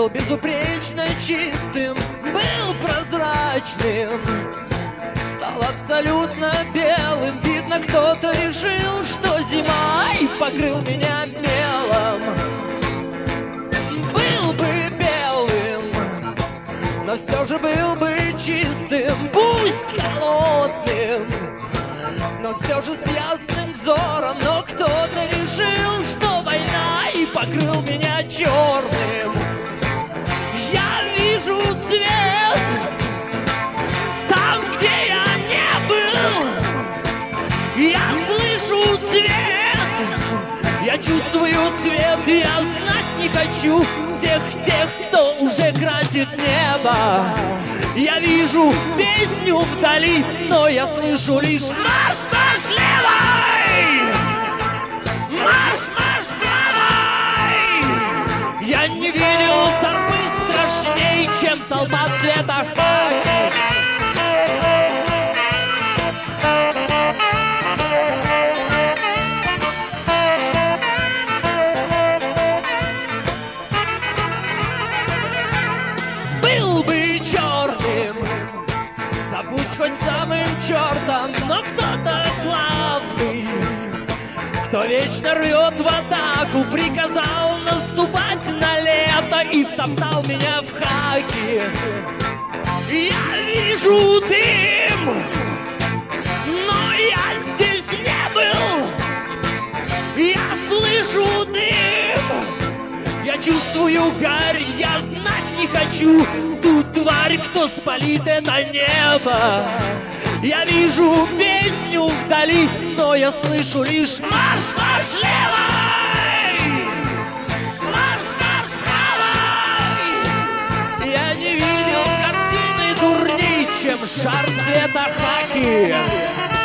безупречно чистым, был прозрачным, стал абсолютно белым. Видно, кто-то решил, что зима, и покрыл меня мелом. Был бы белым, но все же был бы чистым, пусть холодным, но все же с ясным взором. Но кто-то решил, что война, и покрыл меня черным. Я вижу цвет там, где я не был. Я слышу цвет, я чувствую цвет. Я знать не хочу всех тех, кто уже красит небо. Я вижу песню вдали, но я слышу лишь марш, марш левой! Марш, марш правой! Я не видел толпы страшней, чем толпа цвета хаки. Был бы черным, да пусть хоть самым чертом, но кто-то главный, кто вечно рвет в атаку, приказал наступать на лето и втоптал меня в хаки. Я вижу дым, но я здесь не был. Я слышу дым, я чувствую гарь, я знать не хочу ту тварь, кто спалит это небо. Я вижу песню вдали, но я слышу лишь марш, марш левой! Марш, марш правой! Я не видел картины дурней, чем шар цвета хаки.